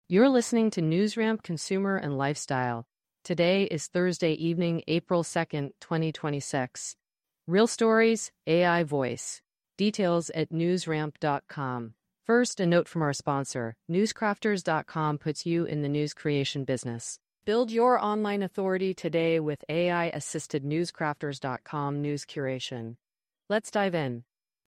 You're listening to NewsRamp Consumer and Lifestyle. Today is Thursday evening, April 2nd, 2026. Real stories, AI voice. Details at newsramp.com. First, a note from our sponsor. Newscrafters.com puts you in the news creation business. Build your online authority today with AI-assisted newscrafters.com news curation. Let's dive in.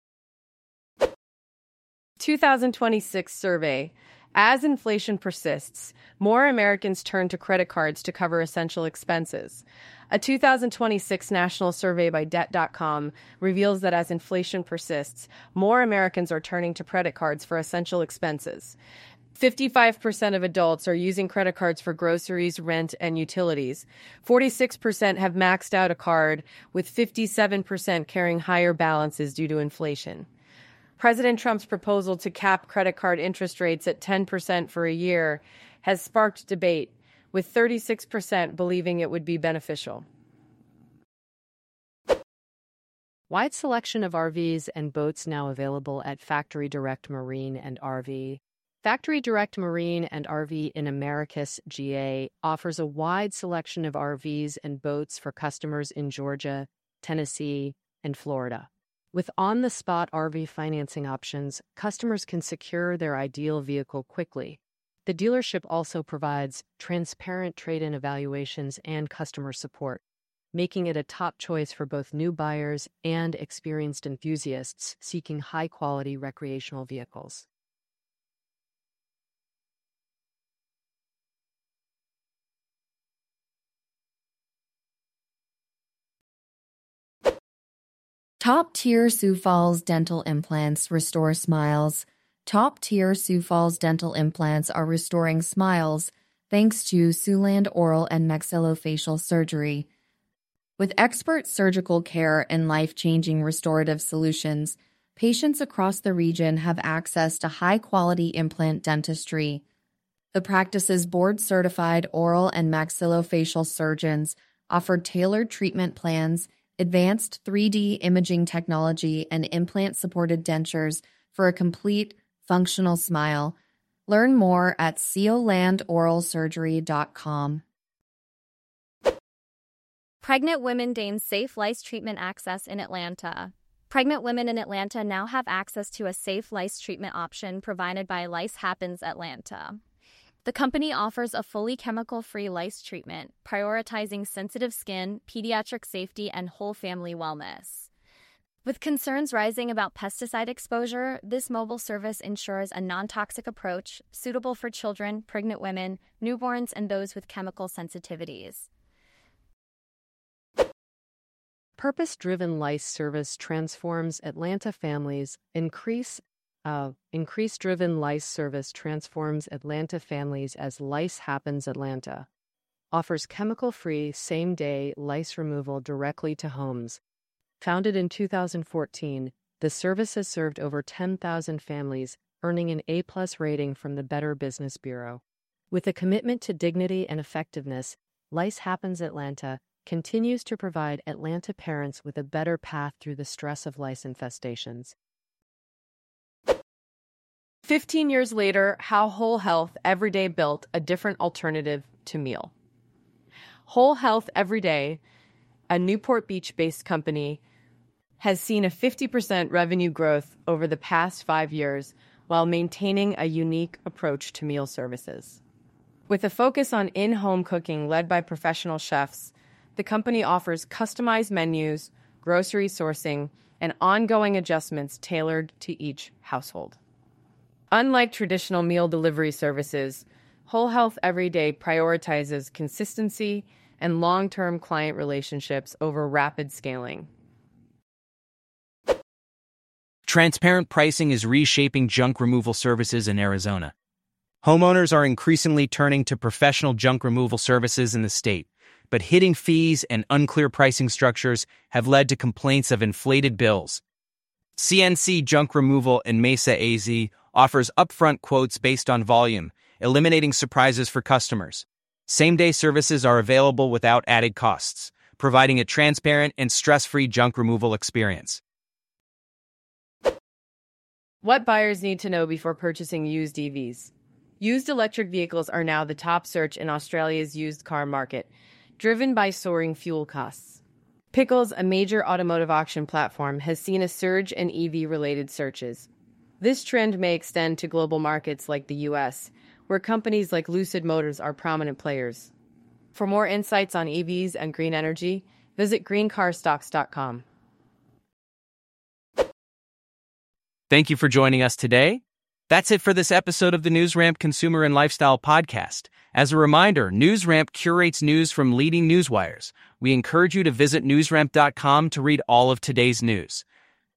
2026 survey. As inflation persists, more Americans turn to credit cards to cover essential expenses. A 2026 national survey by Debt.com reveals that as inflation persists, more Americans are turning to credit cards for essential expenses. 55% of adults are using credit cards for groceries, rent, and utilities. 46% have maxed out a card, with 57% carrying higher balances due to inflation. President Trump's proposal to cap credit card interest rates at 10% for a year has sparked debate, with 36% believing it would be beneficial. Wide selection of RVs and boats now available at Factory Direct Marine and RV. Factory Direct Marine and RV in Americus, GA, offers a wide selection of RVs and boats for customers in Georgia, Tennessee, and Florida. With on-the-spot RV financing options, customers can secure their ideal vehicle quickly. The dealership also provides transparent trade-in evaluations and customer support, making it a top choice for both new buyers and experienced enthusiasts seeking high-quality recreational vehicles. Top-tier Sioux Falls dental implants restore smiles. Top-tier Sioux Falls dental implants are restoring smiles thanks to Siouxland Oral and Maxillofacial Surgery. With expert surgical care and life-changing restorative solutions, patients across the region have access to high-quality implant dentistry. The practice's board-certified oral and maxillofacial surgeons offer tailored treatment plans, advanced 3D imaging technology, and implant-supported dentures for a complete, functional smile. Learn more at siouxlandoralsurgery.com. Pregnant women gain safe lice treatment access in Atlanta. Pregnant women in Atlanta now have access to a safe lice treatment option provided by Lice Happens Atlanta. The company offers a fully chemical-free lice treatment, prioritizing sensitive skin, pediatric safety, and whole family wellness. With concerns rising about pesticide exposure, this mobile service ensures a non-toxic approach suitable for children, pregnant women, newborns, and those with chemical sensitivities. Purpose-driven lice service transforms Atlanta families. Increase-driven lice service transforms Atlanta families as Lice Happens Atlanta. Offers chemical-free, same-day lice removal directly to homes. Founded in 2014, the service has served over 10,000 families, earning an A+ rating from the Better Business Bureau. With a commitment to dignity and effectiveness, Lice Happens Atlanta continues to provide Atlanta parents with a better path through the stress of lice infestations. 15 years later, how Whole Health Everyday built a different alternative to meal. Whole Health Everyday, a Newport Beach-based company, has seen a 50% revenue growth over the past 5 years while maintaining a unique approach to meal services. With a focus on in-home cooking led by professional chefs, the company offers customized menus, grocery sourcing, and ongoing adjustments tailored to each household. Unlike traditional meal delivery services, Whole Health Everyday prioritizes consistency and long-term client relationships over rapid scaling. Transparent pricing is reshaping junk removal services in Arizona. Homeowners are increasingly turning to professional junk removal services in the state, but hidden fees and unclear pricing structures have led to complaints of inflated bills. CNC Junk Removal in Mesa, AZ offers upfront quotes based on volume, eliminating surprises for customers. Same-day services are available without added costs, providing a transparent and stress-free junk removal experience. What buyers need to know before purchasing used EVs. Used electric vehicles are now the top search in Australia's used car market, driven by soaring fuel costs. Pickles, a major automotive auction platform, has seen a surge in EV-related searches. This trend may extend to global markets like the US, where companies like Lucid Motors are prominent players. For more insights on EVs and green energy, visit greencarstocks.com. Thank you for joining us today. That's it for this episode of the NewsRamp Consumer and Lifestyle Podcast. As a reminder, NewsRamp curates news from leading newswires. We encourage you to visit newsramp.com to read all of today's news.